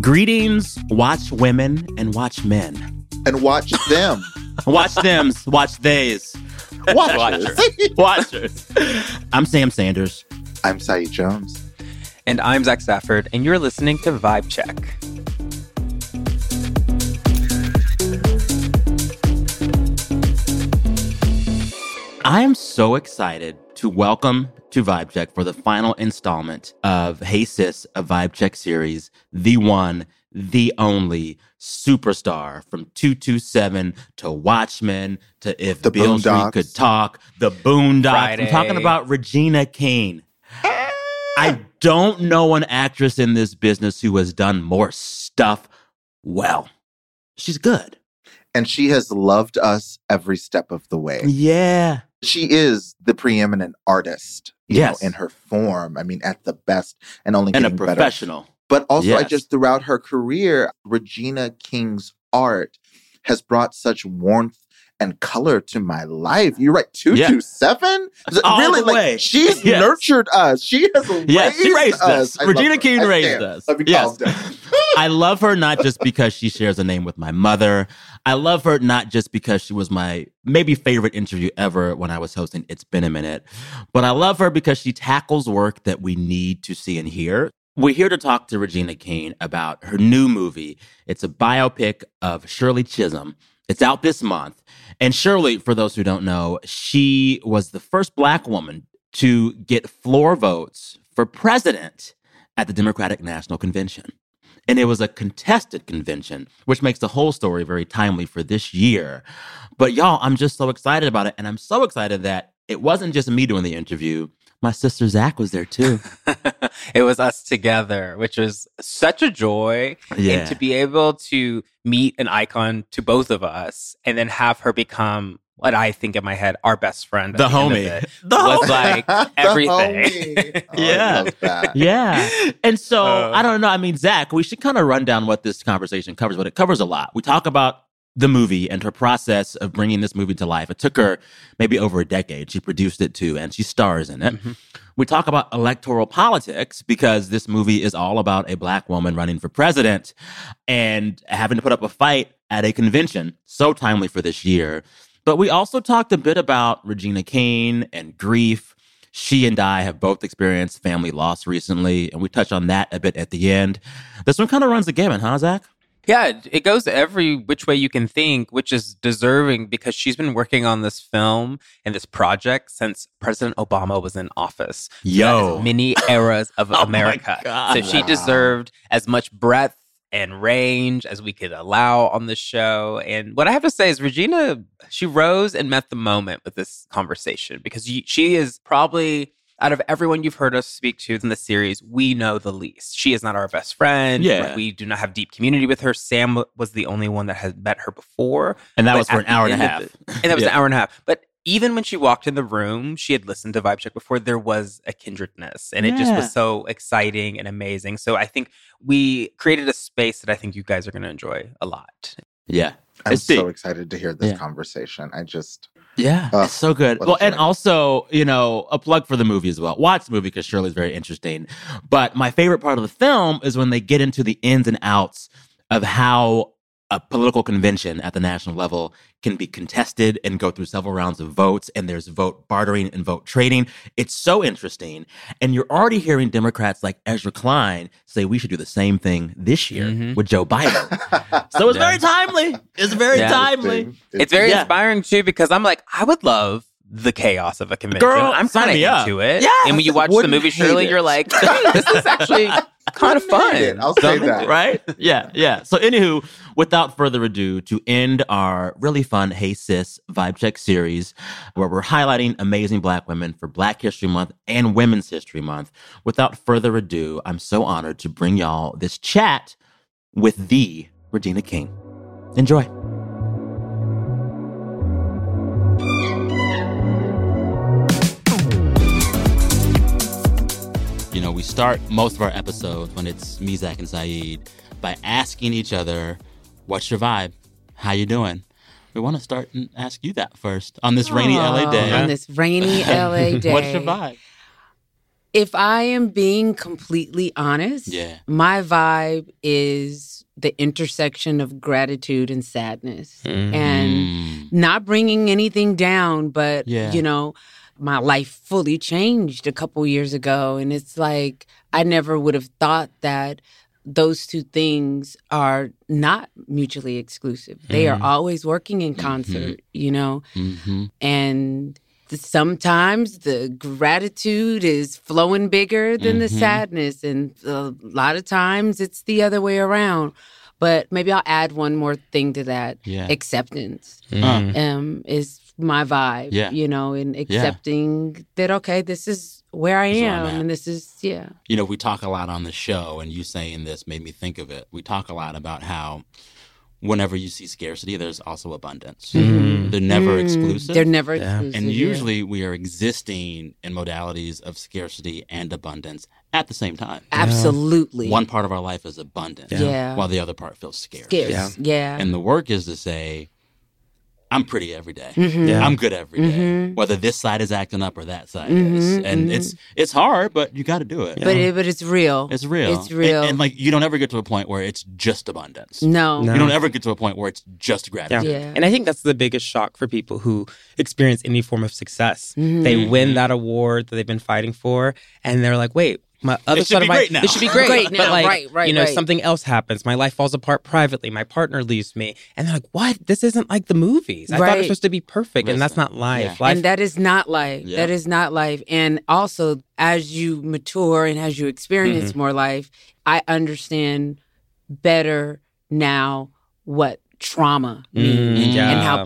Greetings, watch women and watch men. And watch them. Watch thems, watch theys. Watchers. I'm Sam Sanders. I'm Saeed Jones. And I'm Zach Stafford, and you're listening to Vibe Check. I am so excited to welcome to Vibe Check for the final installment of Hey Sis, a Vibe Check series, the one, the only superstar from 227 to Watchmen to If The Beale Street Boondocks. Could Talk, The Boondocks. Friday. I'm talking about Regina King. I don't know an actress in this business who has done more stuff well. She's good. And she has loved us every step of the way. Yeah. She is the preeminent artist, you Yes. know, in her form. I mean, at the best and only And a getting better. professional. But also, I Yes. just throughout her career, Regina King's art has brought such warmth and color to my life. You're right, 227? All Really, the like, way. she's Yes. nurtured us. She has raised Yes, she raised us. I love Regina her. King I raised stand. us. Let me Yes. calm down. I love her not just because she shares a name with my mother. I love her not just because she was my maybe favorite interview ever when I was hosting It's Been a Minute, but I love her because she tackles work that we need to see and hear. We're here to talk to Regina King about her new movie. It's a biopic of Shirley Chisholm. It's out this month. And Shirley, for those who don't know, she was the first Black woman to get floor votes for president at the Democratic National Convention. And it was a contested convention, which makes the whole story very timely for this year. But y'all, I'm just so excited about it. And I'm so excited that it wasn't just me doing the interview. My sister Zach was there too. It was us together, which was such a joy. Yeah. And to be able to meet an icon to both of us and then have her become what I think in my head, our best friend. at The end of homie. it The was homie. like The everything. homie. Oh, Yeah. I love that. Yeah. And so, I don't know. I mean, Zach, we should kind of run down what this conversation covers, but it covers a lot. We talk about the movie and her process of bringing this movie to life. It took her maybe over a decade. She produced it too, and she stars in it. Mm-hmm. We talk about electoral politics because this movie is all about a Black woman running for president and having to put up a fight at a convention. So timely for this year. But we also talked a bit about Regina King and grief. She and I have both experienced family loss recently, and we touch on that a bit at the end. This one kind of runs the gamut, huh, Zach? Yeah, it goes every which way you can think, which is deserving because she's been working on this film and this project since President Obama was in office. So Yo. that is many eras of Oh my America. God. So she Wow. deserved as much breadth and range as we could allow on the show. And what I have to say is Regina, she rose and met the moment with this conversation because she is probably, out of everyone you've heard us speak to in the series, we know the least. She is not our best friend. Yeah. We do not have deep community with her. Sam was the only one that had met her before. And that But was for at an hour the and a end half. of it- and that was Yeah. an hour and a half. But even when she walked in the room, she had listened to Vibe Check before, there was a kindredness. And it just Yeah. was so exciting and amazing. So I think we created a space that I think you guys are going to enjoy a lot. Yeah. I'm It's so deep. excited to hear this Yeah. conversation. I just, Yeah, Ugh, it's so good. what a Well, and joy. also, you know, a plug for the movie as well. Watch the movie because Shirley's very interesting. But my favorite part of the film is when they get into the ins and outs of how a political convention at the national level can be contested and go through several rounds of votes, and there's vote bartering and vote trading. It's so interesting. And you're already hearing Democrats like Ezra Klein say we should do the same thing this year Mhm. with Joe Biden. So it's Yeah. very timely. It's very Yeah. timely. It's very Yeah. inspiring too because I'm like, I would love the chaos of a convention. Girl, I'm sign kind of me up. into it. Yes, And when you watch the wouldn't movie, hate Shirley, it. you're like, this is actually kind of Wouldn't hate fun. it. I'll say Don't- that. Right? Yeah, yeah. So, anywho, without further ado, to end our really fun Hey Sis Vibe Check series, where we're highlighting amazing Black women for Black History Month and Women's History Month, without further ado, I'm so honored to bring y'all this chat with the Regina King. Enjoy. You know, we start most of our episodes when it's me, Zach, and Saeed by asking each other, what's your vibe? How you doing? We want to start and ask you that first on this rainy LA day. On this rainy LA day. What's your vibe? If I am being completely honest, my vibe is the intersection of gratitude and sadness. And not bringing anything down, but, you know, my life fully changed a couple years ago. And it's like, I never would have thought that those two things are not mutually exclusive. They are always working in concert, you know? And sometimes the gratitude is flowing bigger than the sadness. And a lot of times it's the other way around. But maybe I'll add one more thing to that. Acceptance is my vibe, you know, and accepting that, okay, this is where I am. And this is, You know, we talk a lot on the show, and you saying this made me think of it. We talk a lot about how whenever you see scarcity, there's also abundance. They're never exclusive. They're never exclusive. And usually we are existing in modalities of scarcity and abundance at the same time. Absolutely. One part of our life is abundant, while the other part feels scarce. And the work is to say, I'm pretty every day. I'm good every day, whether this side is acting up or that side is. And it's hard, but you got to do it. But it's real. It's real. It's real. And like, you don't ever get to a point where it's just abundance. No. You don't ever get to a point where it's just gratitude. And I think that's the biggest shock for people who experience any form of success. They win that award that they've been fighting for, and they're like, wait, my other side of my now. This should be great now. But like, right, you know, something else happens. My life falls apart privately. My partner leaves me, and they're like, "What? This isn't like the movies. I thought it was supposed to be perfect, and that's not life. And that is not life. That is not life. And also, as you mature and as you experience more life, I understand better now what trauma means and how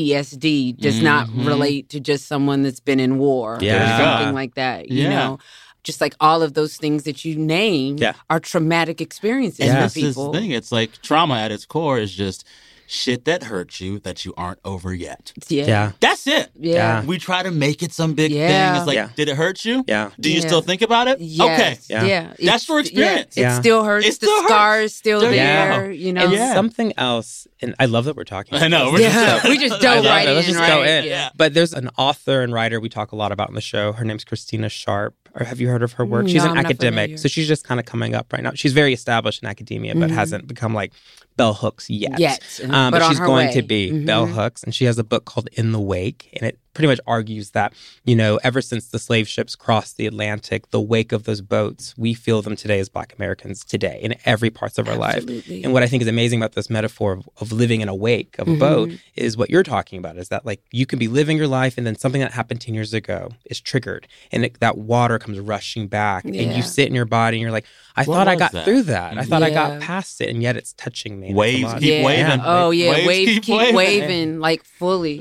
PTSD does not relate to just someone that's been in war or something like that. You know. Just like all of those things that you named are traumatic experiences for That's people. this thing. It's like trauma at its core is just shit that hurts you that you aren't over yet. That's it. We try to make it some big thing. It's like, did it hurt you? Do you still think about it? Yes. Okay. That's your experience. It still hurts. It still the scar is still there. You know? And something else, and I love that we're talking about I know. this. We just dove right in. Let's just go in. Yeah. But there's an author and writer we talk a lot about on the show. Her name's Christina Sharp. Or have you heard of her work? She's an academic, so she's just kind of coming up right now. She's very established in academia, but hasn't become like Bell Hooks yet. But she's going to be Bell Hooks, and she has a book called In the Wake, and it pretty much argues that, you know, ever since the slave ships crossed the Atlantic, the wake of those boats, we feel them today as Black Americans today in every parts of our life. And what I think is amazing about this metaphor of living in a wake of a boat is what you're talking about, is that like you can be living your life and then something that happened 10 years ago is triggered and that water comes rushing back and you sit in your body and you're like, I thought I got through that. I thought I got past it, and yet it's touching me. Waves keep waving. Oh, yeah. Waves keep waving, like fully.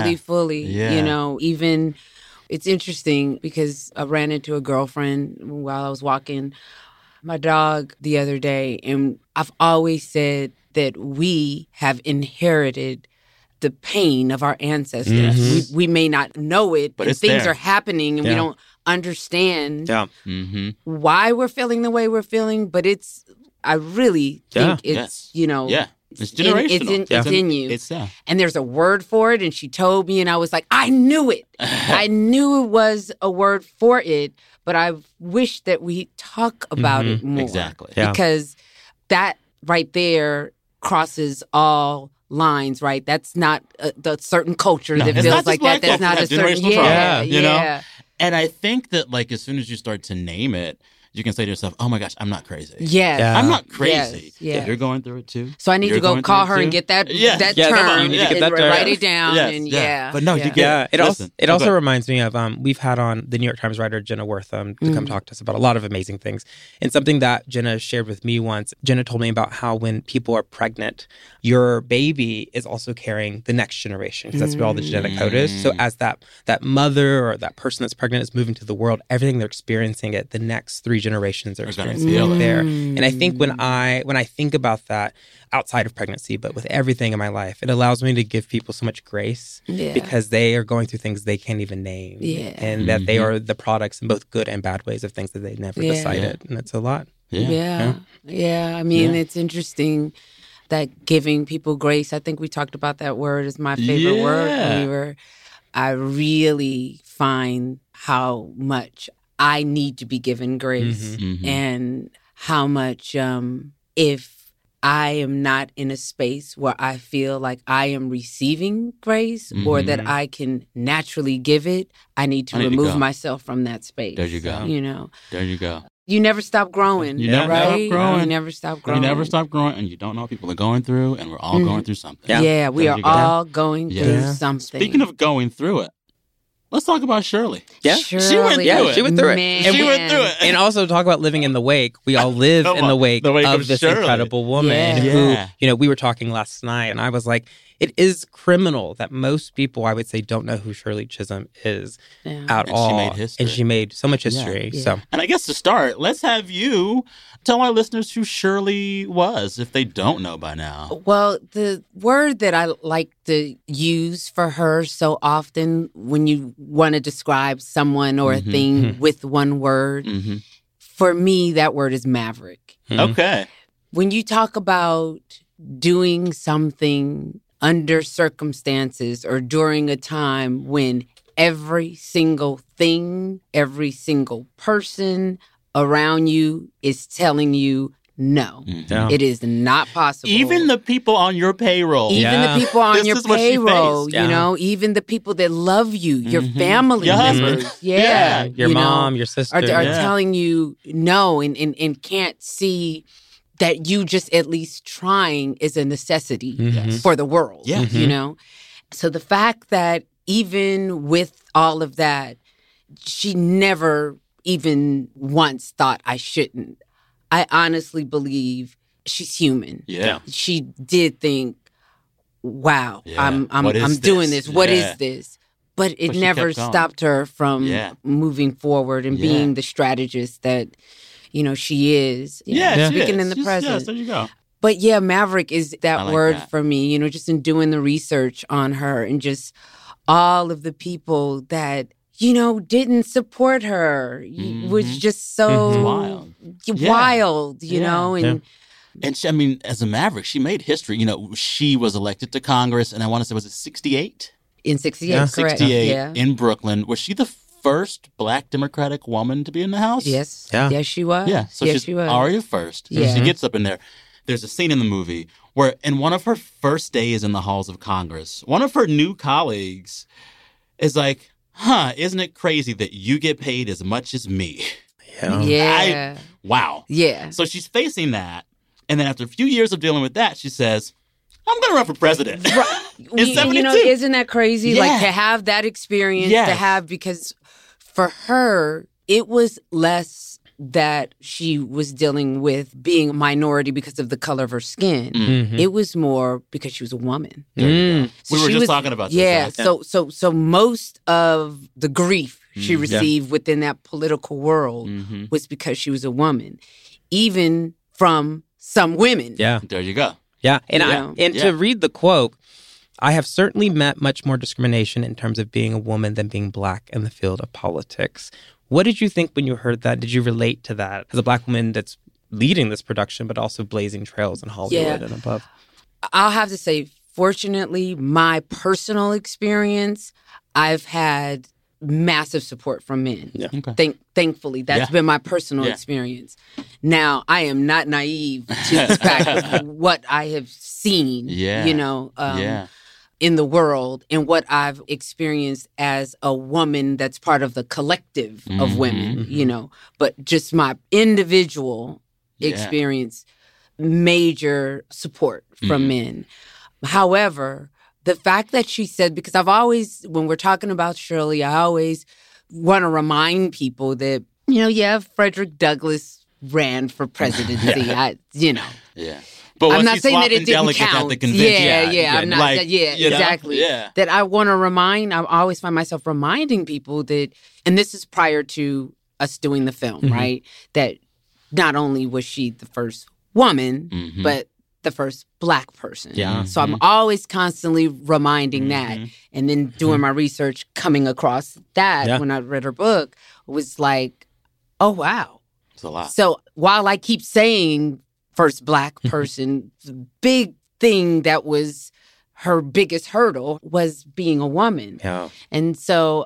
You know, even it's interesting because I ran into a girlfriend while I was walking my dog the other day, and I've always said that we have inherited the pain of our ancestors. We may not know it, but things are happening and we don't understand why we're feeling the way we're feeling, but I really think it's, you know, it's generational. It's in you. And there's a word for it, and she told me, and I was like, I knew it. I knew it was a word for it, but I wish that we talk about it more. Exactly. Because that right there crosses all lines, right? That's not the certain culture that feels like that. That's not a certain trauma, you know? And I think that, like, as soon as you start to name it, you can say to yourself, oh my gosh, I'm not crazy. I'm not crazy. You're going through it too. So I need to go call her and get that term. You need to get that term. Write it down. But no, you get it. It also reminds me of, we've had on the New York Times writer Jenna Wortham to come talk to us about a lot of amazing things. And something that Jenna shared with me once, Jenna told me about how when people are pregnant, your baby is also carrying the next generation, because that's what all the genetic code is. So as that mother or that person that's pregnant is moving to the world, everything they're experiencing it, the next 3 generations are experiencing it there. And I think when I think about that outside of pregnancy, but with everything in my life, it allows me to give people so much grace because they are going through things they can't even name. And that they are the products in both good and bad ways of things that they never decided. And it's a lot. I mean, it's interesting that giving people grace. I think we talked about that word as my favorite word when I really find how much I need to be given grace and how much if I am not in a space where I feel like I am receiving grace or that I can naturally give it, I need to remove myself from that space. There you go. You know? There you go. You never stop growing. You never right? stop growing. You never stop growing. You never stop growing, and you don't know what people are going through, and we're all going through something. Yeah, we are all going through something. Speaking of going through it, let's talk about Shirley. Yeah. Shirley, she went through it. She went through it. And also talk about living in the wake. We all live in the wake of this Shirley. incredible woman who, we were talking last night, and I was like, it is criminal that most people, I would say, don't know who Shirley Chisholm is at all. She made history. And she made so much history. Yeah. So, and I guess to start, let's have you tell our listeners who Shirley was, if they don't know by now. Well, the word that I like to use for her so often when you want to describe someone or a thing with one word, for me, that word is maverick. Okay. When you talk about doing something under circumstances or during a time when every single thing, every single person around you is telling you no. It is not possible. Even the people on your payroll. Even the people on This your is what she payroll, faced. you know, even the people that love you, your family Your members. husband. Yeah. your mom, your sister. Are telling you no and can't see that you just at least trying is a necessity for the world, you know? So the fact that even with all of that, she never even once thought I shouldn't. I honestly believe she's human. Yeah. She did think, wow, I'm is doing this? this. What is this? But it she never kept going. stopped her from moving forward and being the strategist that, she is. Speaking in the present. Yes, there you go. But yeah, maverick is that like word that. for me, just in doing the research on her and just all of the people that, didn't support her, was just so wild, you know? And she, as a maverick, she made history. She was elected to Congress, and I want to say, was it 68? In 68, correct. 68 in Brooklyn. Was she the first Black Democratic woman to be in the House? Yes. Yeah. Yes, she was. Yeah, so she's she was. already first. Yeah. She gets up in there. There's a scene in the movie where in one of her first days in the halls of Congress, one of her new colleagues is like, isn't it crazy that you get paid as much as me? Yeah. Wow. Yeah. So she's facing that. And then after a few years of dealing with that, she says, I'm going to run for president. In 72. Isn't that crazy? Yeah. Like to have that experience, to have, because for her, it was less that she was dealing with being a minority because of the color of her skin. It was more because she was a woman. So we were just talking about this. Yeah. Right? So most of the grief she received within that political world was because she was a woman, even from some women. Yeah. There you go. Yeah. And to read the quote, I have certainly met much more discrimination in terms of being a woman than being Black in the field of politics. What did you think when you heard that? Did you relate to that as a Black woman that's leading this production, but also blazing trails in Hollywood and above? I'll have to say, fortunately, my personal experience, I've had massive support from men. Yeah. Okay. Thankfully, that's been my personal experience. Now, I am not naive to the fact of what I have seen, in the world and what I've experienced as a woman that's part of the collective of women, but just my individual experience, major support from men. However, the fact that she said, because I've always, when we're talking about Shirley, I always want to remind people that, Frederick Douglass ran for presidency. Yeah. But I'm not saying that it didn't count. At the convention, I'm not. Exactly. Yeah. That I want to remind. I always find myself reminding people that, and this is prior to us doing the film, right? That not only was she the first woman, but the first Black person. Yeah. So I'm always constantly reminding that, and then doing my research, coming across that when I read her book, was like, oh wow, it's a lot. So while I keep saying first Black person, the big thing that was her biggest hurdle was being a woman. Yeah. And so it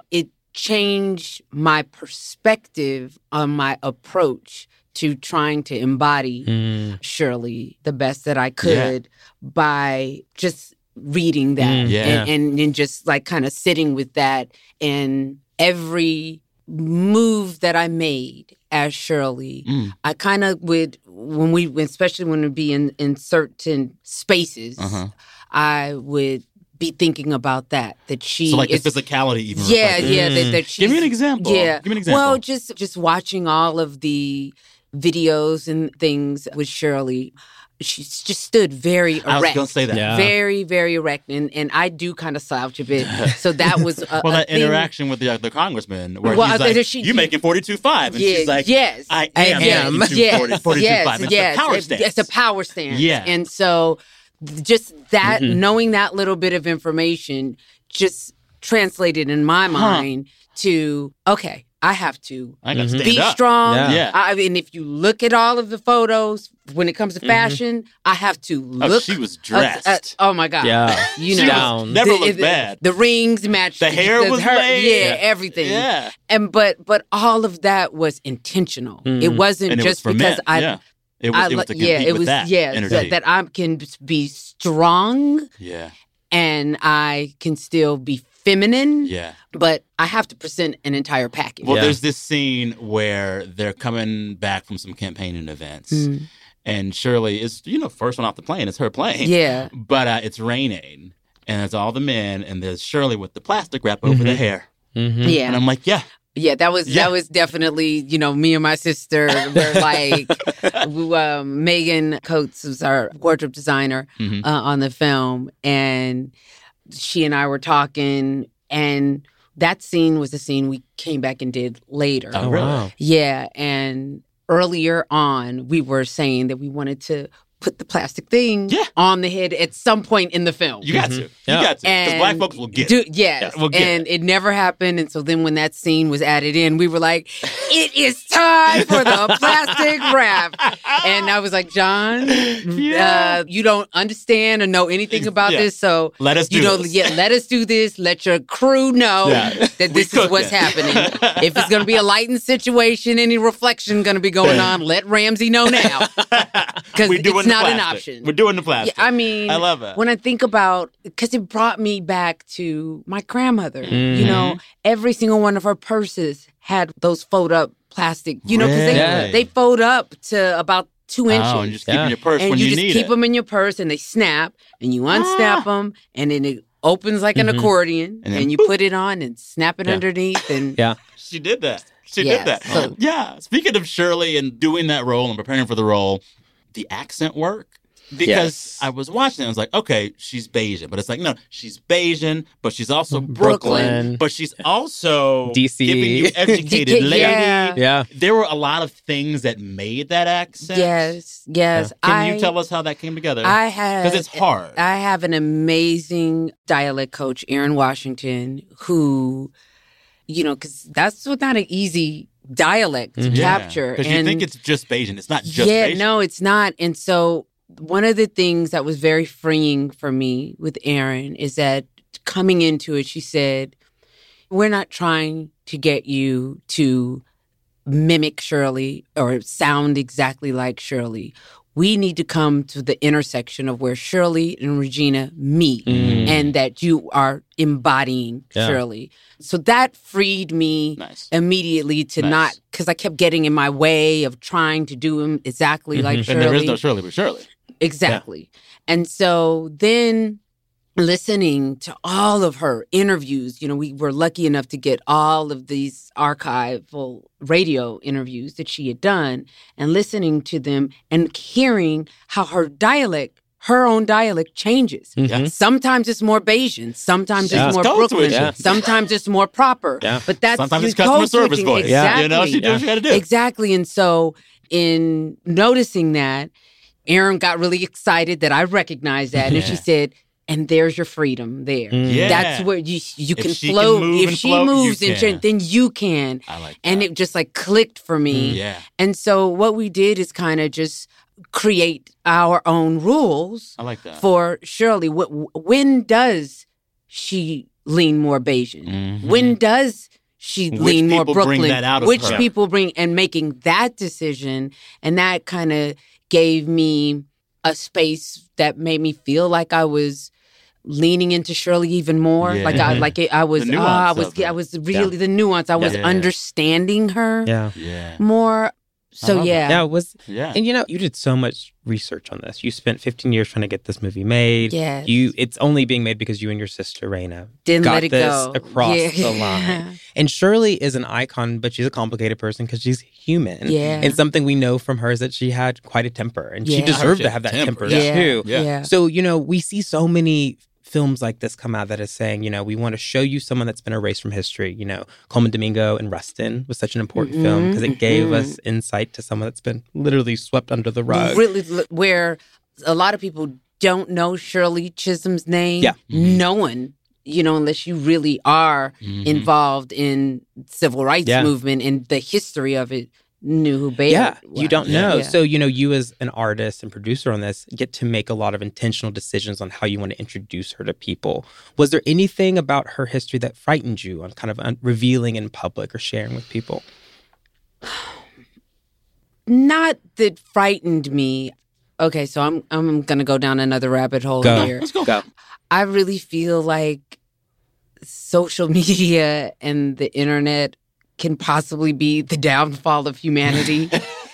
changed my perspective on my approach to trying to embody Shirley the best that I could by just reading that and just like kind of sitting with that. And every move that I made as Shirley, I kind of would, especially when we'd be in certain spaces, I would be thinking about that she so like the physicality even that she's, give me an example. Give me an example. Well, just watching all of the videos and things with Shirley, she just stood very erect. I was going to say that. Yeah. Very, very erect. And I do kind of slouch a bit. So that was that interaction with the congressman where he's like, you making 42.5. And she's like, yes, I am. 42.5. It's a power stance. It's a power stance. Yeah. And so just that, knowing that little bit of information just translated in my mind to, okay, I have to be strong. Yeah. I mean, if you look at all of the photos, when it comes to fashion, I have to look. Oh, she was dressed. Oh my God. Yeah. You she know, never looked bad. The rings matched. The hair was laid. Yeah, everything. Yeah. And but all of that was intentional. It wasn't and it just was for because men. It was to compete with that energy. That I can be strong. Yeah. And I can still be feminine. Yeah. But I have to present an entire package. Well, there's this scene where they're coming back from some campaigning events. And Shirley is, first one off the plane. It's her plane. Yeah. But it's raining. And it's all the men. And there's Shirley with the plastic wrap over the hair. Yeah. And I'm like, Yeah, that was definitely, me and my sister were like, Megan Coates was our wardrobe designer on the film, and she and I were talking, and that scene was a scene we came back and did later. Oh, really? Wow. Yeah, and earlier on, we were saying that we wanted to put the plastic thing on the head at some point in the film. You got to. You got to. Because black folks will get it. Yes. Yeah, we'll get it never happened. And so then when that scene was added in, we were like, it is time for the plastic wrap. And I was like, John, you don't understand or know anything about this. So let us do this. Let us do this. Let your crew know that this is what's happening. If it's going to be a lightened situation, any reflection going to be going on, let Ramsey know now. Because it's not an option. We're doing the plastic. Yeah, I mean, I love it. When I think about, because it brought me back to my grandmother. Every single one of her purses had those fold up plastic, because they fold up to about 2 inches. Oh, and you just keep them in your purse when you need it. And you just keep them in your purse and they snap and you unsnap them and then it opens like an accordion and you put it on and snap it underneath. And she did that. She did that. So, speaking of Shirley and doing that role and preparing for the role, the accent work, because I was watching it, I was like, okay, she's Bayesian, but it's like, no, she's Bayesian, but she's also Brooklyn, but she's also DC, giving you educated lady. Yeah. There were a lot of things that made that accent. Yes. Can you tell us how that came together? Because it's hard. I have an amazing dialect coach, Aaron Washington, who, because that's not an easy dialect to capture. Because you think it's just Bayesian. It's not just Bayesian. No, it's not. And so one of the things that was very freeing for me with Erin is that coming into it, she said, we're not trying to get you to mimic Shirley or sound exactly like Shirley. We need to come to the intersection of where Shirley and Regina meet and that you are embodying Shirley. So that freed me immediately to not, because I kept getting in my way of trying to do him exactly like Shirley. And there is no Shirley but Shirley. Exactly. Yeah. And so then listening to all of her interviews, we were lucky enough to get all of these archival radio interviews that she had done and listening to them and hearing how her own dialect changes. Sometimes it's more Bayesian, sometimes it's more Brooklyn, sometimes it's more proper. But that's sometimes it's customer service voice. Exactly. She does what she had to do. Exactly. And so in noticing that, Erin got really excited that I recognized that. And she said, and there's your freedom there. That's where you can float. If she moves, then you can. I like that. And it just clicked for me. And so what we did is kind of just create our own rules. I like that. For Shirley. When does she lean more Bayesian? When does she leaned more Brooklyn. Bring that out of which her. people bring, and making that decision, and that kind of gave me a space that made me feel like I was leaning into Shirley even more. Yeah. Like I was really the nuance. I was understanding her more. So yeah, it was. Yeah, and you did so much research on this. You spent 15 years trying to get this movie made. Yes. It's only being made because you and your sister Raina didn't got let it this go across the line. And Shirley is an icon, but she's a complicated person because she's human. Yeah, and something we know from her is that she had quite a temper, and she deserved to have that temper too. Yeah. So we see so many films like this come out that is saying, we want to show you someone that's been erased from history. Colman Domingo and Rustin was such an important film because it gave us insight to someone that's been literally swept under the rug. Really, where a lot of people don't know Shirley Chisholm's name. Yeah. No one, unless you really are involved in civil rights movement and the history of it, knew who Bayard was. You don't know. Yeah. So, you as an artist and producer on this get to make a lot of intentional decisions on how you want to introduce her to people. Was there anything about her history that frightened you on kind of revealing in public or sharing with people? Not that frightened me. Okay, so I'm going to go down another rabbit hole here. Let's go. I really feel like social media and the internet can possibly be the downfall of humanity.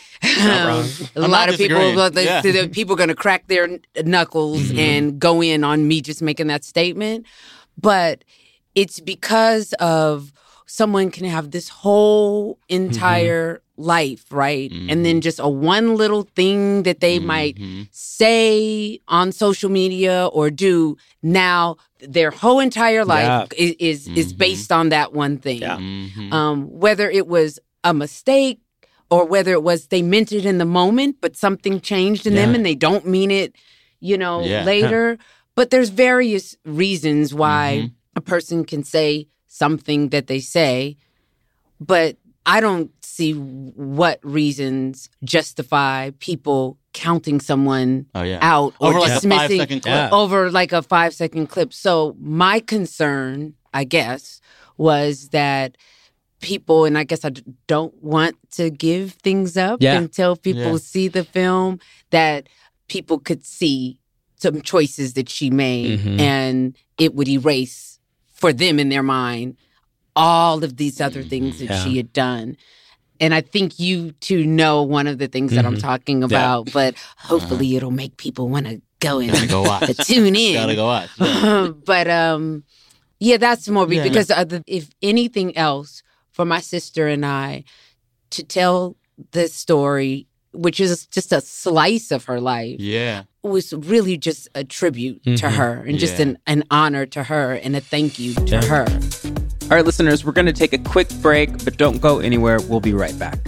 A lot of people are going to crack their knuckles and go in on me just making that statement. But it's because of someone can have this whole entire life, right? And then just a one little thing that they might say on social media or do, now their whole entire life is based on that one thing. Whether it was a mistake or whether it was they meant it in the moment, but something changed in them and they don't mean it, later. But there's various reasons why a person can say something that they say, but I don't see what reasons justify people counting someone out or over dismissing like a 5-second clip. Over like a 5-second clip. So my concern, I guess, was that people, and I guess I don't want to give things up until people see the film, that people could see some choices that she made and it would erase for them in their mind all of these other things that she had done. And I think you two know one of the things that I'm talking about, but hopefully it'll make people want to go in and tune in. Gotta go watch. But that's more because if anything else, for my sister and I to tell this story, which is just a slice of her life, was really just a tribute to her and just an honor to her and a thank you to her. All right, listeners, we're going to take a quick break, but don't go anywhere. We'll be right back.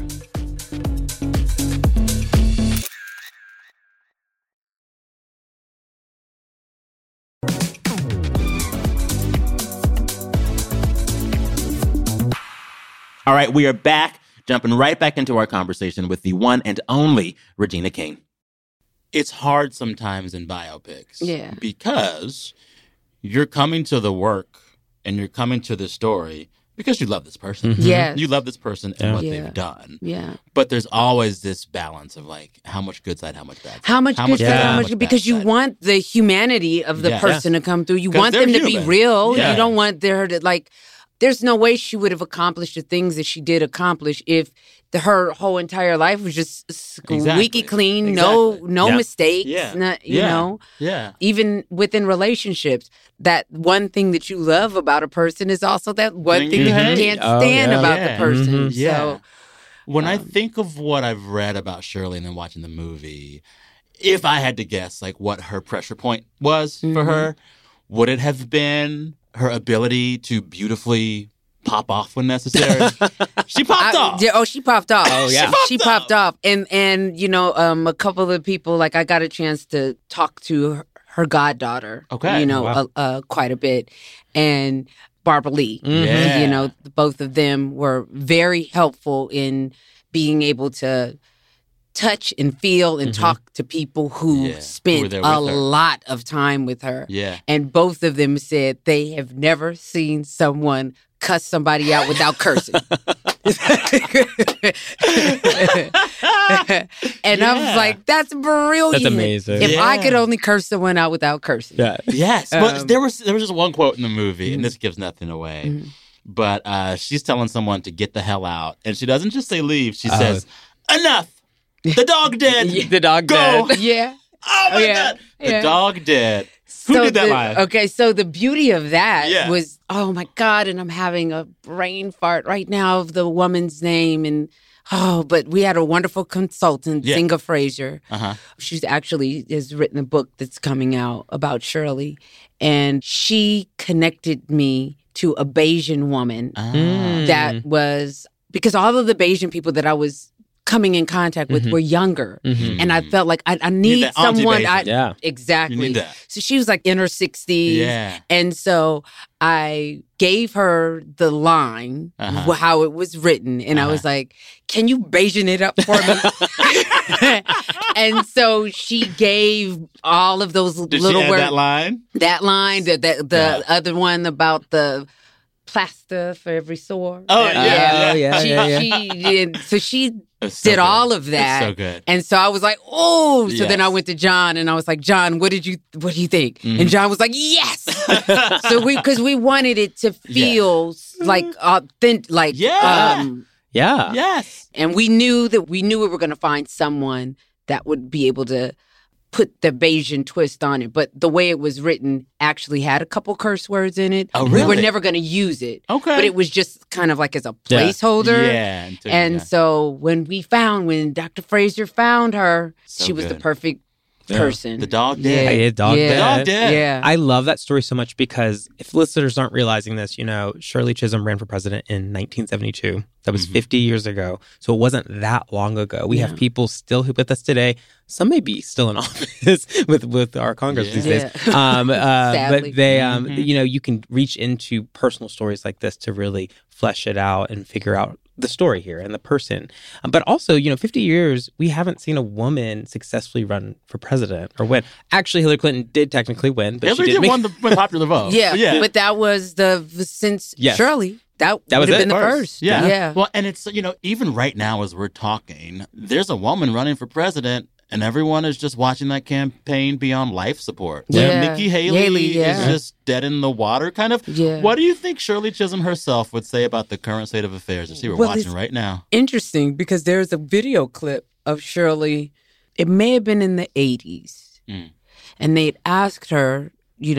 All right, we are back, jumping right back into our conversation with the one and only Regina King. It's hard sometimes in biopics because you're coming to the work and you're coming to the story because you love this person. Yes. You love this person and what they've done. Yeah. But there's always this balance of like, how much good side, how much bad side. How much good side, how much good, because you want the humanity of the person to come through. You want them to be real. You don't want her to like, there's no way she would have accomplished the things that she did accomplish if her whole entire life was just squeaky clean, no mistakes, you know? Yeah. Even within relationships, that one thing that you love about a person is also that one thing that you can't stand about the person. So, when I think of what I've read about Shirley and then watching the movie, if I had to guess like what her pressure point was for her, would it have been her ability to beautifully pop off when necessary? She popped off. She popped off. Oh, yeah. She popped off. And you know, a couple of people, like I got a chance to talk to her goddaughter, okay. you know, quite a bit. And Barbara Lee, you know, both of them were very helpful in being able to touch and feel and talk to people who spent a lot of time with her. Yeah. And both of them said they have never seen someone cuss somebody out without cursing. And I was like, that's brilliant. That's amazing. If I could only curse someone out without cursing. Yeah. Yes. Well, there was just one quote in the movie, and this gives nothing away. But she's telling someone to get the hell out. And she doesn't just say leave. She says, enough. The dog dead. The dog Go. dead. Yeah. Oh, my God. The dog dead. Who did that line? Okay, so the beauty of that was, oh, my God, and I'm having a brain fart right now of the woman's name. And, but we had a wonderful consultant, Zinga Frazier. She's actually has written a book that's coming out about Shirley. And she connected me to a Bayesian woman that was, because all of the Bayesian people that I was coming in contact with were younger. And I felt like I need someone. Exactly. You need that. So she was like in her 60s. Yeah. And so I gave her the line, how it was written. And I was like, can you Bayesian it up for me? And so she gave all of those little words. That line? That line, the other one about the plaster for every sore. She did. So she did all of that. It's so good. And so I was like, oh. So then I went to John and I was like, John, what do you think? And John was like, yes. So because we wanted it to feel like authentic, like yes. And we knew we were going to find someone that would be able to put the Bayesian twist on it. But the way it was written actually had a couple curse words in it. Oh, really? We were never going to use it. Okay. But it was just kind of like as a placeholder. Yeah. And so when Dr. Frazier found her, she was the perfect person. The dog dead. The dog dead. Yeah. I love that story so much because if listeners aren't realizing this, Shirley Chisholm ran for president in 1972. That was 50 years ago. So it wasn't that long ago. We have people still with us today. Some may be still in office with our Congress these days. But they, you can reach into personal stories like this to really flesh it out and figure out the story here and the person. But also, 50 years, we haven't seen a woman successfully run for president or win. Actually, Hillary Clinton did technically win. But Hillary did win the popular vote. Yeah. But that was since Shirley. That would have been the first. Yeah. Well, and it's, even right now as we're talking, there's a woman running for president and everyone is just watching that campaign be on life support. Yeah. Nikki Haley is just dead in the water, kind of. Yeah. What do you think Shirley Chisholm herself would say about the current state of affairs? We're watching right now. Interesting, because there's a video clip of Shirley. It may have been in the 80s. And they'd asked her,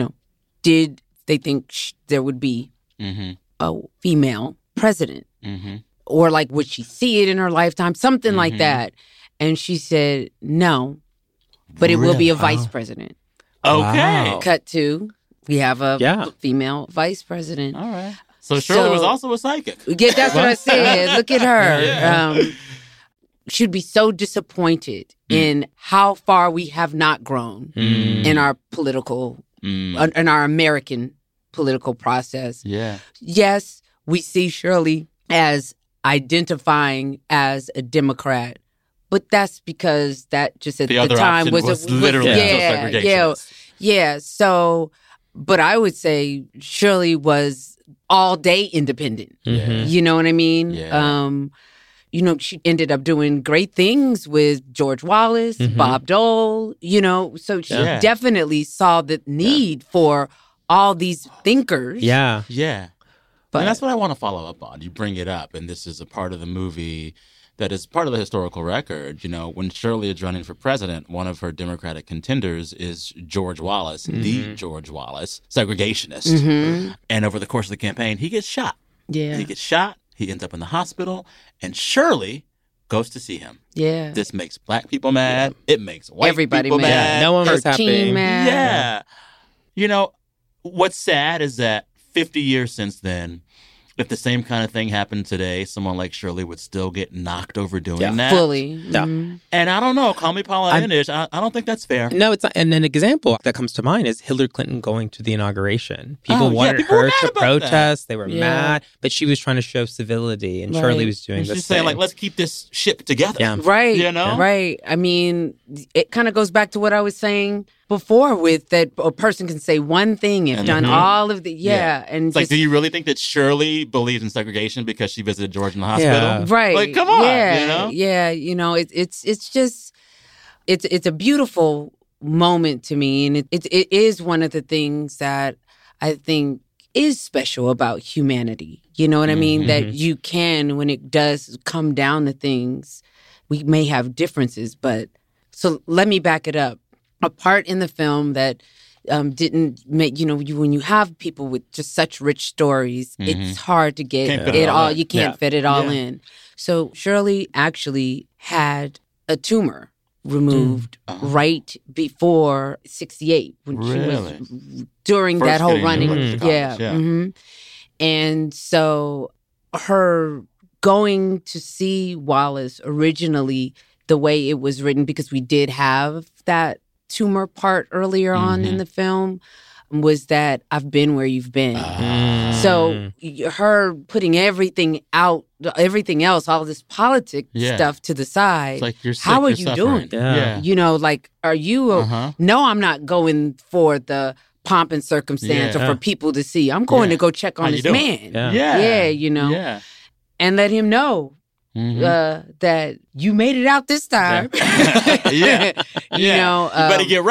did they think there would be a female president? Or like, would she see it in her lifetime? Something like that. And she said, no, but it will be a vice president. Okay. Cut to, we have a female vice president. All right. So Shirley was also a psychic. Yeah, that's what I said. Look at her. She'd be so disappointed in how far we have not grown in our political, in our American political process. Yeah. Yes, we see Shirley as identifying as a Democrat. But that's because that just at the time was literally segregationist. Yeah. So, but I would say Shirley was all day independent. You know what I mean? Yeah. She ended up doing great things with George Wallace, Bob Dole. So she definitely saw the need for all these thinkers. Yeah. But, and that's what I want to follow up on. You bring it up, and this is a part of the movie that is part of the historical record. When Shirley is running for president, one of her Democratic contenders is George Wallace, the George Wallace, segregationist. And over the course of the campaign, he gets shot. Yeah. He gets shot. He ends up in the hospital. And Shirley goes to see him. Yeah. This makes black people mad. It makes white people mad. Yeah, no one was happy. Mad. Yeah. What's sad is that 50 years since then, if the same kind of thing happened today, someone like Shirley would still get knocked over doing that. Fully. Yeah. And I don't know. Call me Pollyanna-ish. I don't think that's fair. No, it's not. And an example that comes to mind is Hillary Clinton going to the inauguration. People wanted her to protest. They were mad. But she was trying to show civility. And Shirley was doing this. She's saying, let's keep this ship together. Yeah. Right. You know? Right. I mean, it kind of goes back to what I was saying before with that a person can say one thing and done all of the and it's like, do you really think that Shirley believes in segregation because she visited George in the hospital? Right. Like, come on. It's just it's a beautiful moment to me, and it is one of the things that I think is special about humanity. You know what I mean? That you can, when it does come down to things, we may have differences, but so let me back it up. A part in the film that didn't make, when you have people with just such rich stories, it's hard to get it all. You can't fit it all in. So Shirley actually had a tumor removed right before 1968 when she was during first that whole running. And so her going to see Wallace originally, the way it was written, because we did have that tumor part earlier on in the film, was that I've been where you've been. So her putting everything out, everything else, all this politic stuff to the side. It's like, you're sick, how are you're you suffering. doing? Like, are you? No, I'm not going for the pomp and circumstance or for people to see. I'm going to go check on this man. And let him know that you made it out this time. You better get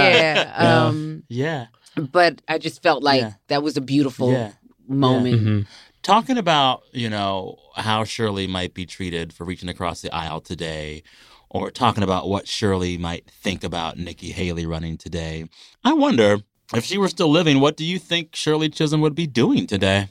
right. But I just felt like that was a beautiful moment. Talking about, how Shirley might be treated for reaching across the aisle today, or talking about what Shirley might think about Nikki Haley running today, I wonder, if she were still living, what do you think Shirley Chisholm would be doing today?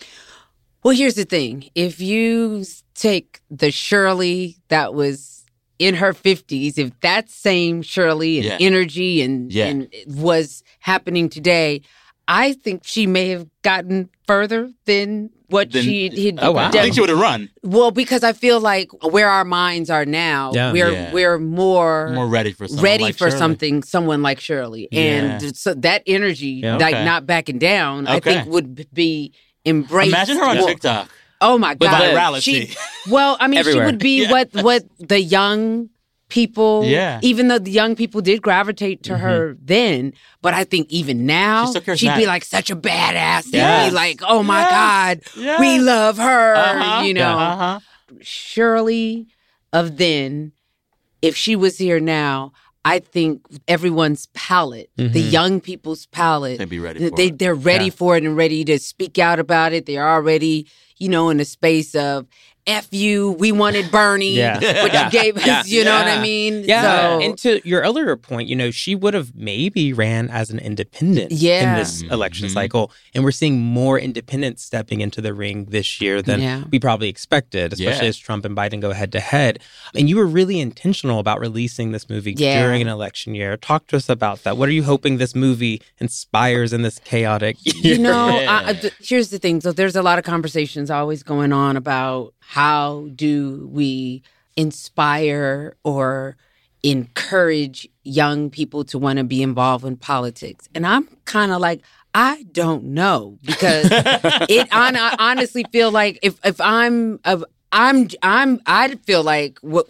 Well, here's the thing. If you take the Shirley that was in her 50s, if that same Shirley and energy and was happening today, I think she may have gotten further than what she had done. I think she would have run. Well, because I feel like where our minds are now, we're more ready for someone like Shirley. And so that energy, not backing down, I think would be embraced. Imagine her on TikTok. Oh my God. With virality. She would be what the young people, even though the young people did gravitate to her then, but I think even now, she'd be like such a badass. They'd be like, oh my God, we love her, Shirley of then, if she was here now, I think everyone's palate, the young people's palate, they'd be ready for it. They're ready for it and ready to speak out about it. They're already, in a space of F you, we wanted Bernie, but you gave us, you know what I mean? Yeah. So, and to your earlier point, she would have maybe ran as an independent in this election cycle. And we're seeing more independents stepping into the ring this year than we probably expected, especially as Trump and Biden go head to head. And you were really intentional about releasing this movie during an election year. Talk to us about that. What are you hoping this movie inspires in this chaotic year? Here's the thing. So there's a lot of conversations always going on about how do we inspire or encourage young people to want to be involved in politics? And I'm kind of like, I don't know, because I honestly feel like if I feel like what.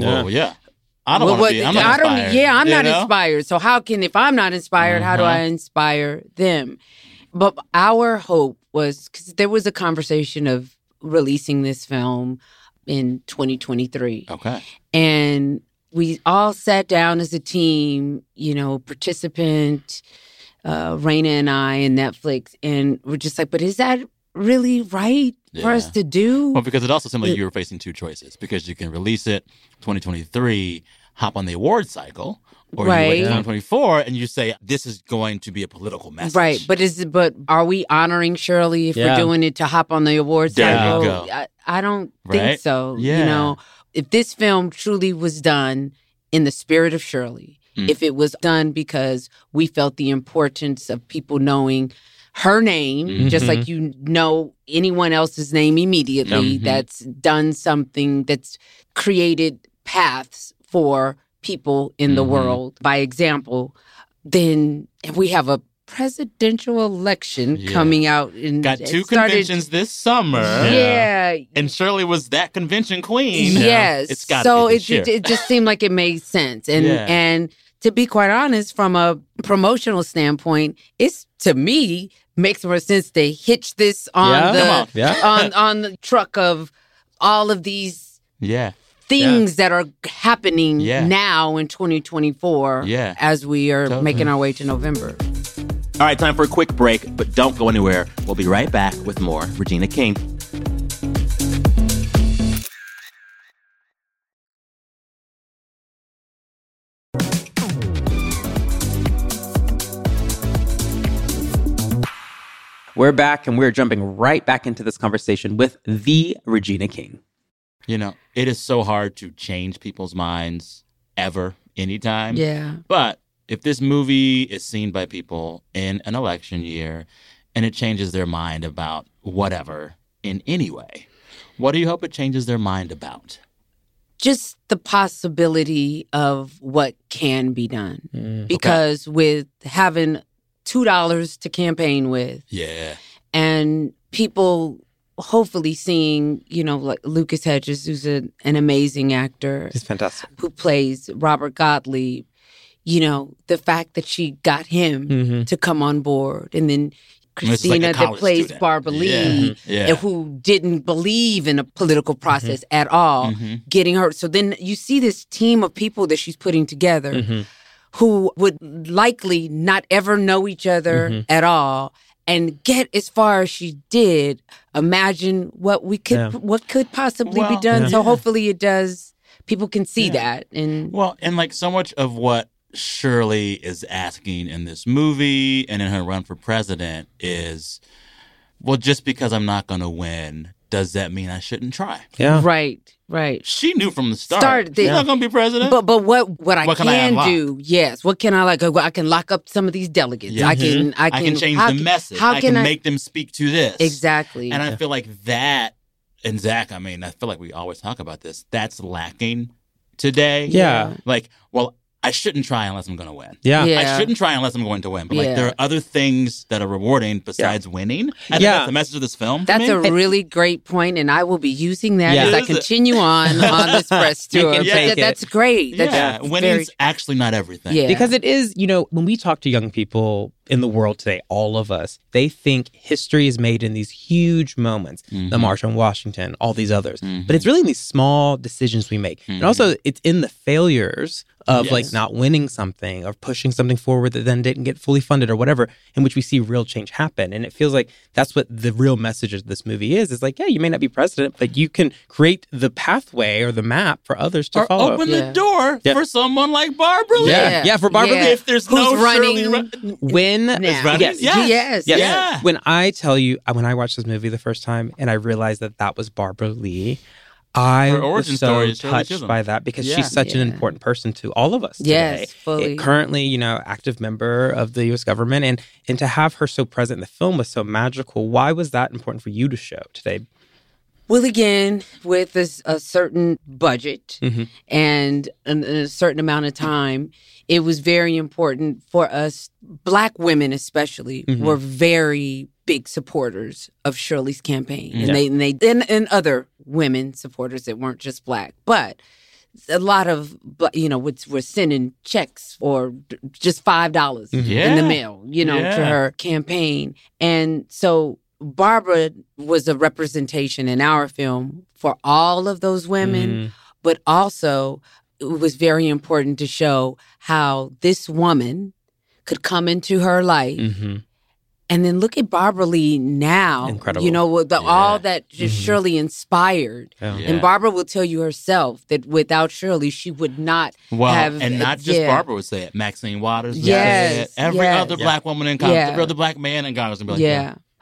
I don't want to be. I'm not inspired. I'm not inspired. So if I'm not inspired, how do I inspire them? But our hope was, because there was a conversation of releasing this film in 2023. Okay. And we all sat down as a team, participant, Raina and I, and Netflix, and we're just like, but is that really right for us to do? Well, because it also seemed like you were facing two choices, because you can release it 2023, hop on the award cycle, or you wait 2024 and you say, this is going to be a political message. Right. But are we honoring Shirley if we're doing it to hop on the awards cycle? I don't think so. If this film truly was done in the spirit of Shirley, if it was done because we felt the importance of people knowing her name, just like anyone else's name immediately, that's done something, that's created paths for people in the world by example, then we have a presidential election coming out. And got two conventions this summer. Yeah. And Shirley was that convention queen. Yes. It's got so to be it just seemed like it made sense. And to be quite honest, from a promotional standpoint, it's, to me, makes more sense to hitch this on on the truck of all of these things that are happening now in 2024 as we are making our way to November. All right, time for a quick break, but don't go anywhere. We'll be right back with more Regina King. We're back, and we're jumping right back into this conversation with the Regina King. You know, it is so hard to change people's minds ever, anytime. Yeah. But if this movie is seen by people in an election year and it changes their mind about whatever in any way, what do you hope it changes their mind about? Just the possibility of what can be done. Because with having $2 to campaign with. Yeah. And people hopefully seeing, you know, like Lucas Hedges, who's an amazing actor. He's fantastic. Who plays Robert Gottlieb. You know, the fact that she got him to come on board. And then Christina that plays Barbara Lee, who didn't believe in a political process at all, getting her. So then you see this team of people that she's putting together who would likely not ever know each other at all and get as far as she did. Imagine what could possibly be done. So hopefully it does. People can see that. And like so much of what Shirley is asking in this movie and in her run for president is, well, just because I'm not going to win, does that mean I shouldn't try? Yeah. Right. She knew from the start she's not going to be president. But what I can do, what can I I can lock up some of these delegates. Yeah. I can change the message. I can make them speak to this. Exactly. And I feel like that, and Zach, I mean, I feel like we always talk about this. That's lacking today. Yeah. Like, well, I shouldn't try unless I'm going to win. Yeah. I shouldn't try unless I'm going to win. But like, there are other things that are rewarding besides winning. I think that's the message of this film. That's a really great point, and I will be using that as I continue on this press tour. That's great. Winning's actually not everything. Yeah. Because it is, you know, when we talk to young people in the world today, all of us, they think history is made in these huge moments, the March on Washington, all these others. But it's really in these small decisions we make. And also, it's in the failures of like not winning something or pushing something forward that then didn't get fully funded or whatever, in which we see real change happen. And it feels like that's what the real message of this movie is like, yeah, you may not be president, but you can create the pathway or the map for others to follow. Open the door for someone like Barbara Lee. Yeah, for Barbara Lee. If there's no running, Yes. When I tell you, when I watched this movie the first time and I realized that was Barbara Lee, I was so touched by that because she's such an important person to all of us today. Yes, fully. Currently, you know, active member of the U.S. government. And to have her so present in the film was so magical. Why was that important for you to show today? Well, again, with a certain budget and a certain amount of time, it was very important for us, Black women especially, were very big supporters of Shirley's campaign. And other women supporters that weren't just Black. But a lot of, you know, were sending checks or just $5 in the mail, you know, to her campaign. And so Barbara was a representation in our film for all of those women, but also it was very important to show how this woman could come into her life. And then look at Barbara Lee now. Incredible. You know, with all that Shirley inspired. And Barbara will tell you herself that without Shirley, she would not have... And not just Barbara would say it. Maxine Waters would say it. Every other Black woman in Congress, every other Black man in Congress would be like,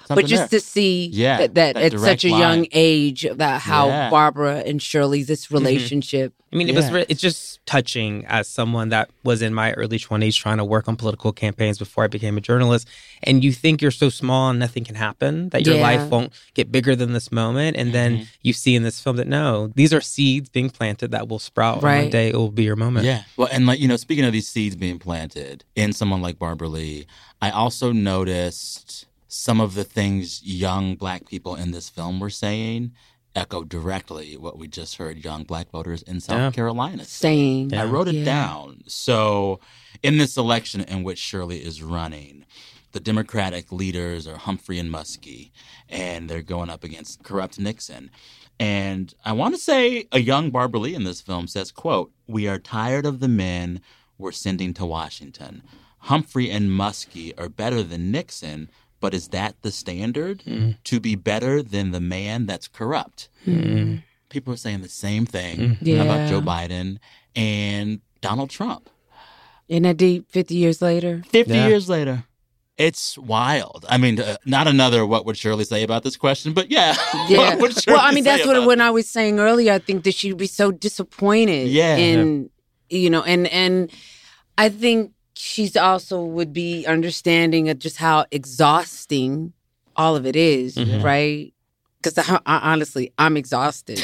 But just to see that at such a young age, how Barbara and Shirley, this relationship. I mean, it's just touching as someone that was in my early 20s trying to work on political campaigns before I became a journalist. And you think you're so small and nothing can happen, that your life won't get bigger than this moment. And then you see in this film that, no, these are seeds being planted that will sprout. And one day it will be your moment. Yeah. Well, and speaking of these seeds being planted in someone like Barbara Lee, I also noticed some of the things young Black people in this film were saying echo directly what we just heard young Black voters in South Carolina saying. I wrote it down. So in this election in which Shirley is running, the Democratic leaders are Humphrey and Muskie, and they're going up against corrupt Nixon. And I want to say a young Barbara Lee in this film says, quote, "We are tired of the men we're sending to Washington. Humphrey and Muskie are better than Nixon, but is that the standard? To be better than the man that's corrupt?" People are saying the same thing about Joe Biden and Donald Trump. Isn't that deep? 50 years later? 50 years later. It's wild. I mean, not another what would Shirley say about this question, but what would Shirley well, I mean, that's what when it? I was saying earlier, I think that she'd be so disappointed in, and I think she's also would be understanding of just how exhausting all of it is, right? Because honestly, I'm exhausted.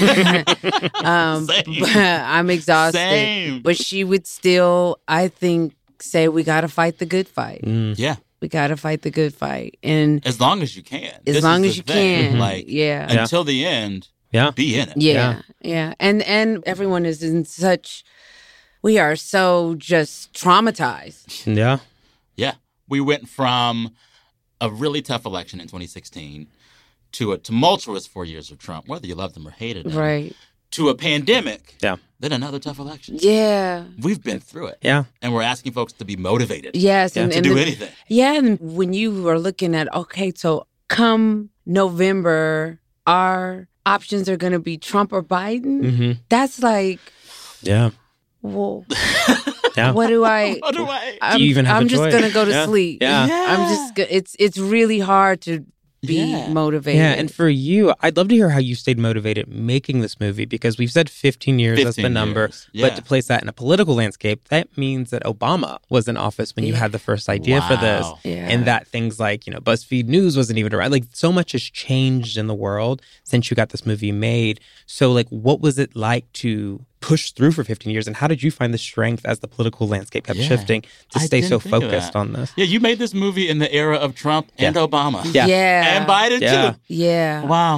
I'm exhausted. Same. But she would still, I think, say we got to fight the good fight. Yeah. We got to fight the good fight. And as long as you can. As long as you can. Like, until the end, be in it. Yeah. And everyone is in such... We are so just traumatized. Yeah. Yeah. We went from a really tough election in 2016 to a tumultuous 4 years of Trump, whether you loved him or hated him. Right. To a pandemic. Yeah. Then another tough election. Yeah. We've been through it. Yeah. And we're asking folks to be motivated. Yes. To do anything. Yeah. And when you are looking at, okay, so come November, our options are going to be Trump or Biden. That's like... Yeah. Well, what do I? Do you even have I'm a just choice? gonna go to sleep. I'm just. It's really hard to be motivated. Yeah, and for you, I'd love to hear how you stayed motivated making this movie, because we've said 15 years as the number, but to place that in a political landscape, that means that Obama was in office when you had the first idea for this, and that things like, BuzzFeed News wasn't even around. Like, so much has changed in the world since you got this movie made. So, like, what was it like to push through for 15 years, and how did you find the strength as the political landscape kept shifting to stay so focused on this? Yeah, you made this movie in the era of Trump and Obama. Yeah. And Biden too. Yeah. Wow.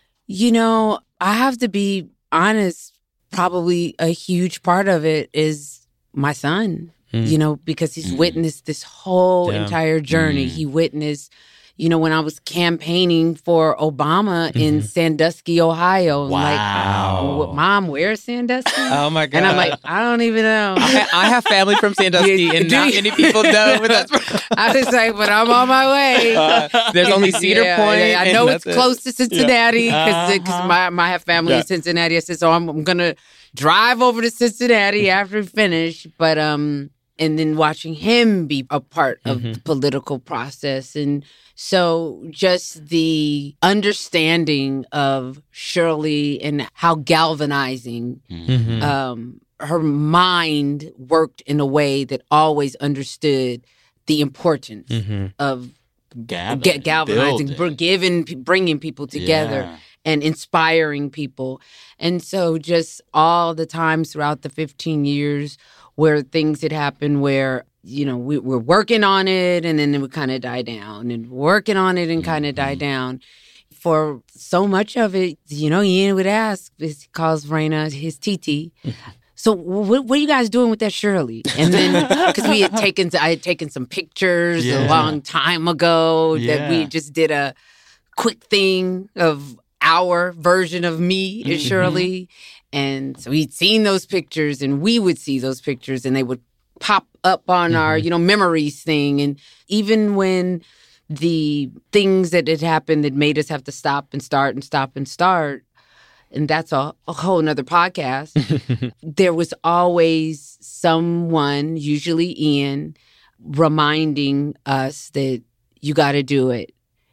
I have to be honest, probably a huge part of it is my son, because he's witnessed this whole entire journey. He witnessed, when I was campaigning for Obama in Sandusky, Ohio. Wow. Like, Mom, where's Sandusky? Oh, my God. And I'm like, I don't even know. I have family from Sandusky, and not many people know where that's from. I was like, but I'm on my way. There's only Cedar Point. Yeah, I know it's close to Cincinnati because I have family in Cincinnati. I said, so I'm going to drive over to Cincinnati after we finish. But, and then watching him be a part of the political process. And so just the understanding of Shirley and how galvanizing her mind worked in a way that always understood the importance of galvanizing, bringing people together and inspiring people. And so just all the times throughout the 15 years where things had happened where, we were working on it and then it would kind of die down and working on it and kind of die down. For so much of it, Ian would ask, he calls Raina his TT. So what are you guys doing with that Shirley? And then, because I had taken some pictures a long time ago that we just did a quick thing of our version of me as Shirley. And so he'd seen those pictures and we would see those pictures and they would pop up on our, memories thing. And even when the things that had happened that made us have to stop and start and stop and start, and that's a whole nother podcast, there was always someone, usually Ian, reminding us that you got to do it.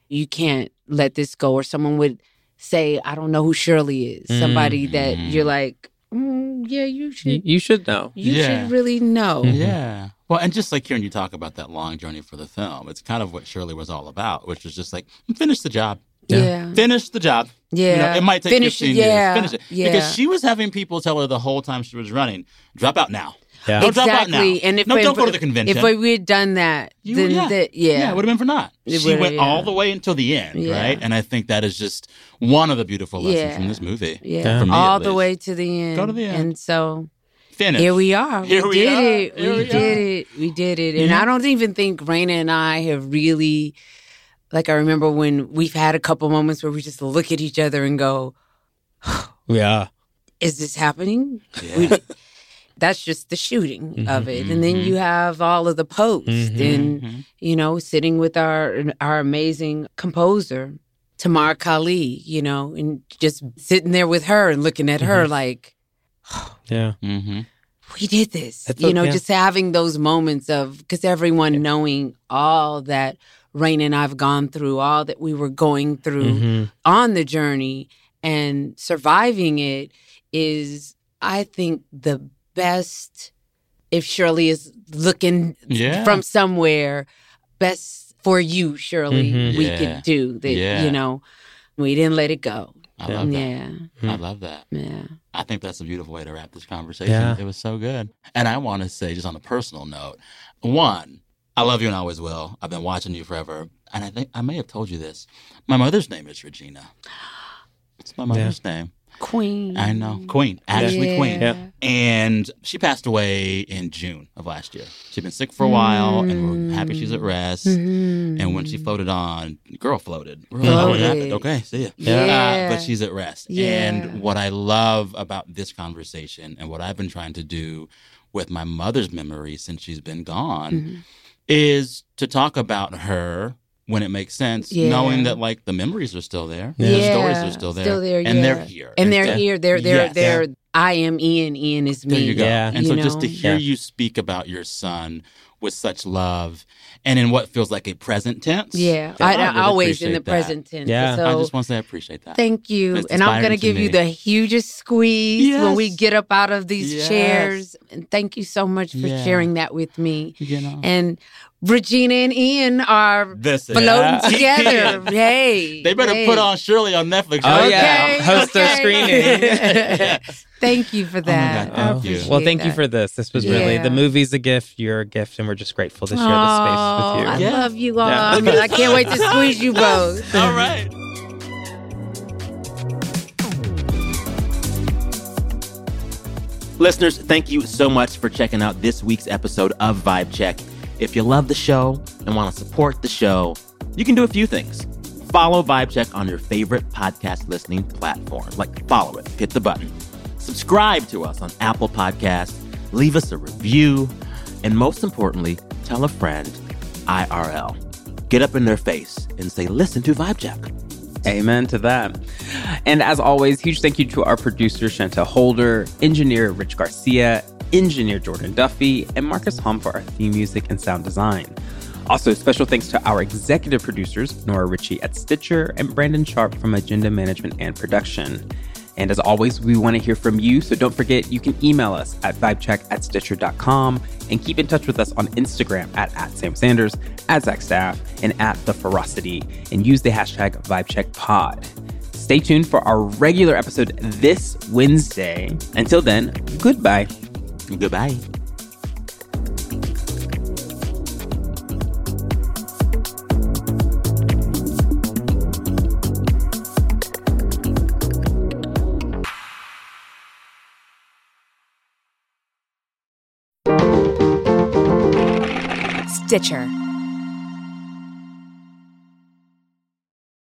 you can't let this go. Or someone would say, I don't know who Shirley is. Somebody that you're like, yeah, you should. You should know. You should really know. Yeah. Well, and just like hearing you talk about that long journey for the film, it's kind of what Shirley was all about, which was just like, finish the job. Yeah. Finish the job. Yeah. You know, it might take 15 years. Finish it. Yeah. Because she was having people tell her the whole time she was running, drop out now. Yeah. Don't drop out now. And don't go to the convention. If we had done that, then it would have been for naught. She went all the way until the end, right? And I think that is just one of the beautiful lessons from this movie. Yeah. For me, all the way to the end. Go to the end. And so finish. Here we are. We did it. We did it. And Yeah. I don't even think Raina and I have really, like, I remember when we've had a couple moments where we just look at each other and go, Yeah. is this happening? Yeah. That's just the shooting of it. And then you have all of the post and, you know, sitting with our amazing composer, Tamar Kali, you know, and just sitting there with her and looking at her like, Yeah. we did this. Just having those moments of, because everyone knowing all that Raina and I've gone through, all that we were going through on the journey and surviving it is, I think, the best, if Shirley is looking from somewhere, best for you, Shirley, we could do that. You know, we didn't let it go. I love that. Yeah. I love that. Yeah. I think that's a beautiful way to wrap this conversation. Yeah. It was so good. And I want to say, just on a personal note, one, I love you and always will. I've been watching you forever. And I think I may have told you this. My mother's name is Regina. It's my mother's name. Queen. I know. Queen. Actually, Queen. Yeah. And she passed away in June of last year. She'd been sick for a while, and we're happy she's at rest. And when she floated on, girl floated. We're like, oh, what happened? Okay, see ya. Yeah. But she's at rest. Yeah. And what I love about this conversation and what I've been trying to do with my mother's memory since she's been gone is to talk about her when it makes sense, knowing that like the memories are still there, the stories are still there, and they're here. And they're here. They're I am Ian. Ian is me. There you go. Yeah. And so just to hear you speak about your son with such love and in what feels like a present tense. Yeah. I I really always in the appreciate that. present tense. Yeah. So, I just want to say I appreciate that. thank you. It's And I'm going to inspiring to give you me. the hugest squeeze when we Yes. get up out of these Yes. chairs. And thank you so much for Yeah. sharing that with me. You know. And Regina and Ian are This is- floating together. Hey. They better hey. put on Shirley on Netflix. Oh, right? yeah. Host a screening. Thank you for that. God, I thank you. appreciate Well, thank you that. for this. This was really, Yeah. the movie's a gift, you're a gift, and we're just grateful to share the space with you. I Yeah. love you all. Yeah. I can't wait to squeeze you both. All right. Listeners, thank you so much for checking out this week's episode of Vibe Check. If you love the show and want to support the show, you can do a few things. Follow Vibe Check on your favorite podcast listening platform. Like, follow it. Hit the button. Subscribe to us on Apple Podcasts. Leave us a review. And most importantly, tell a friend IRL. Get up in their face and say, listen to Vibe Check. Amen to that. And as always, huge thank you to our producer, Shanta Holder, engineer Rich Garcia, engineer Jordan Duffy, and Marcus Hom for our theme music and sound design. Also, special thanks to our executive producers, Nora Ritchie at Stitcher and Brandon Sharp from Agenda Management and Production. And as always, we want to hear from you, so don't forget you can email us at vibecheck@stitcher.com and keep in touch with us on Instagram at Sam Sanders, at Zach Staff, and at The Ferocity, and use the hashtag VibeCheckPod. Stay tuned for our regular episode this Wednesday. Until then, goodbye. Goodbye. Stitcher.